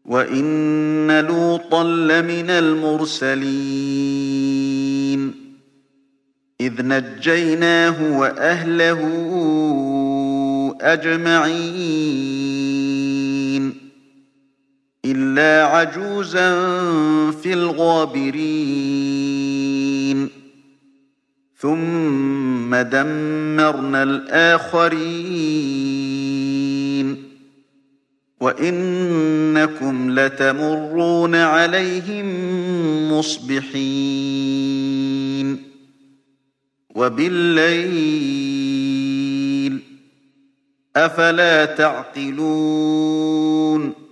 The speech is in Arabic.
وَإِنَّ لُوطًا لَّمِنَ الْمُرْسَلِينَ إِذْ نَجَّيْنَاهُ وَأَهْلَهُ أَجْمَعِينَ إِلَّا عَجُوزًا فِي الْغَابِرِينَ ثُمَّ دَمَّرْنَا الْآخَرِينَ وَإِنَّكُمْ لَتَمُرُّونَ عَلَيْهِم مُّصْبِحِينَ وَبِاللَّيْلِ ۗ أَفَلَا تَعْقِلُونَ